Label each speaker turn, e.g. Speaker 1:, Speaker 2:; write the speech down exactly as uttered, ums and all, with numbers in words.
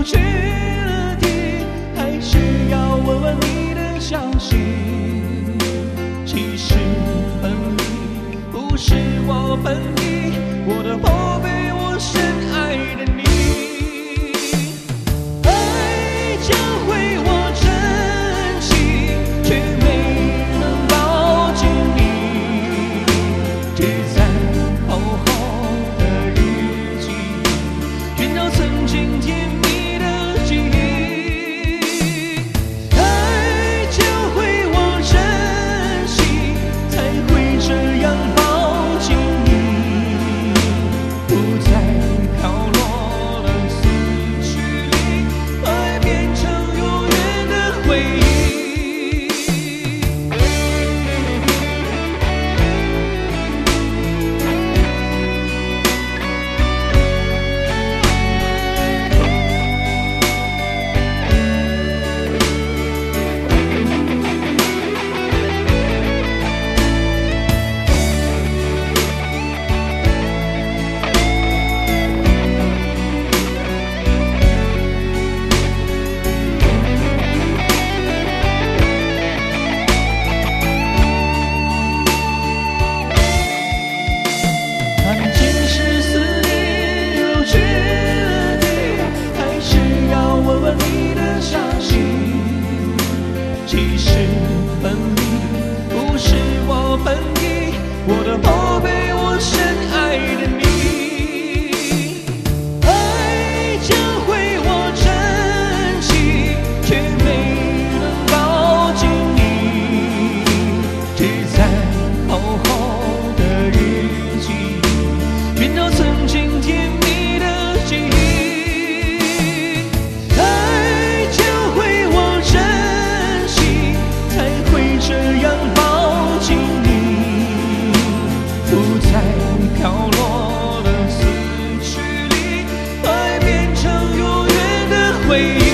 Speaker 1: 去了地，还是要问问你的消息。其实分离不是我本意，我的宝贝，我深爱的你。爱教会我珍惜，却没能抱紧你。只在厚厚的日记，寻找曾经甜蜜的记忆。爱教会我珍惜，才会这样抱紧你，不再飘落了思绪里，爱变成永远的回忆。看见是思念如去了地，还是要问问你的消息。其实分离不是我本意，我的宝贝，我深爱的你。爱教会我珍惜，却没能抱紧你。只在厚厚的日记，寻找曾经甜蜜的记忆。爱教会我珍惜，才会这样抱紧你，不再飘落了思绪里，爱变成永远的回忆。